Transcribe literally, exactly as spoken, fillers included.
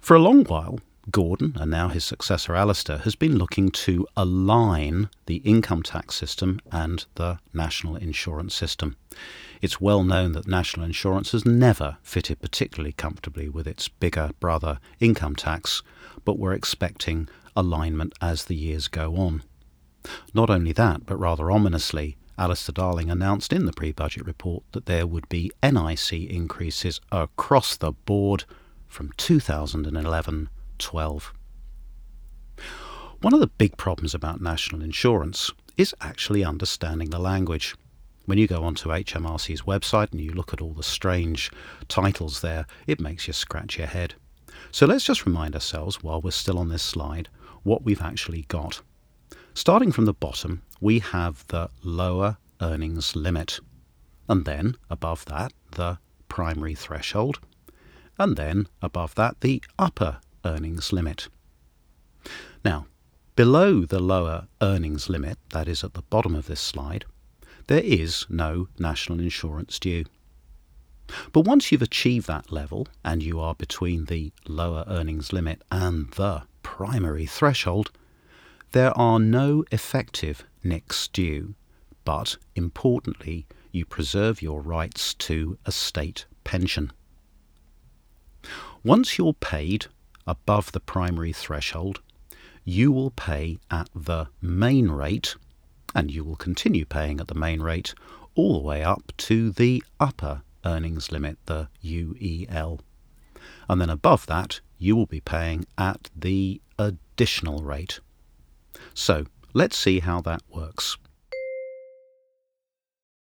For a long while, Gordon, and now his successor Alistair, has been looking to align the income tax system and the national insurance system. It's well known that national insurance has never fitted particularly comfortably with its bigger brother income tax, but we're expecting alignment as the years go on. Not only that, but rather ominously, Alistair Darling announced in the pre-budget report that there would be N I C increases across the board from two thousand eleven twelve. One of the big problems about national insurance is actually understanding the language. When you go onto H M R C's website and you look at all the strange titles there, it makes you scratch your head. So let's just remind ourselves, while we're still on this slide, what we've actually got. Starting from the bottom, we have the lower earnings limit, and then above that the primary threshold, and then above that the upper earnings limit. Now, below the lower earnings limit, that is at the bottom of this slide, there is no national insurance due. But once you've achieved that level and you are between the lower earnings limit and the primary threshold, there are no effective N I Cs due, but importantly, you preserve your rights to a state pension. Once you're paid above the primary threshold, you will pay at the main rate, and you will continue paying at the main rate all the way up to the upper earnings limit, the U E L. And then above that, you will be paying at the additional rate. So let's see how that works.